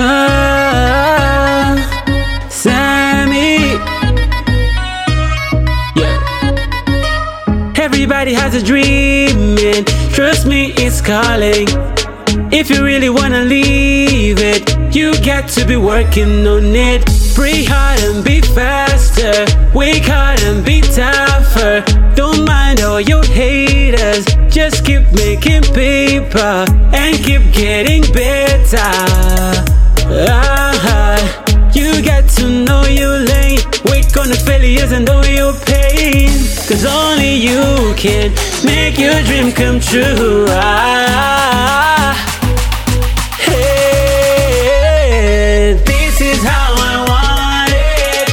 Sammy. Yeah. Everybody has a dream, and trust me, it's calling. If you really wanna leave it, you got to be working on it. Pray hard and be faster, work hard and be tougher. Don't mind all your haters, just keep making paper and keep getting better. You got to know your lane, work on the failures and know your pain, cause only you can make your dream come true. Hey, this is how I want it.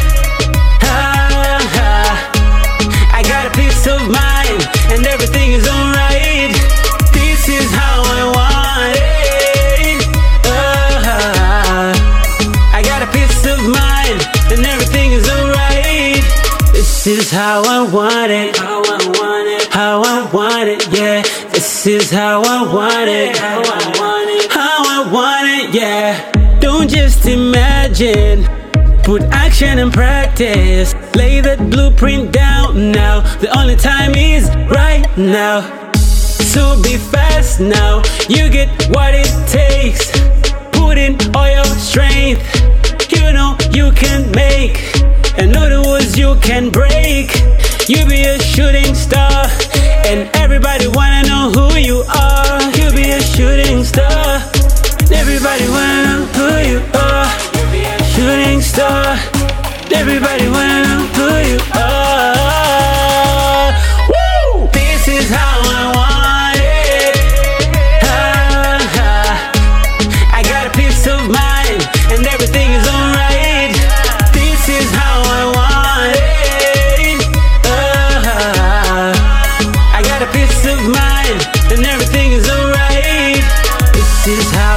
I got a peace of mind and everything is alright. This is how I want it. I got a peace of mind and everything is alright. This is how I want it. How I want it. How I want it, yeah. This is how I want it. How I want it. How I want it, yeah. Don't just imagine, put action and practice. Lay that blueprint down now. The only time is right now. So be fast now, you get what it takes. Put in all your strength, you know you can make. In other words, you can break. You be a shooting star, and everybody wanna know who you are. You be a shooting star, everybody wanna know who you are. Shooting star, everybody wanna know who you are. Woo! This is how I want it. I got a peace of mind and everything is alright. This is how I want it. I got a peace of mind and everything is alright. This is how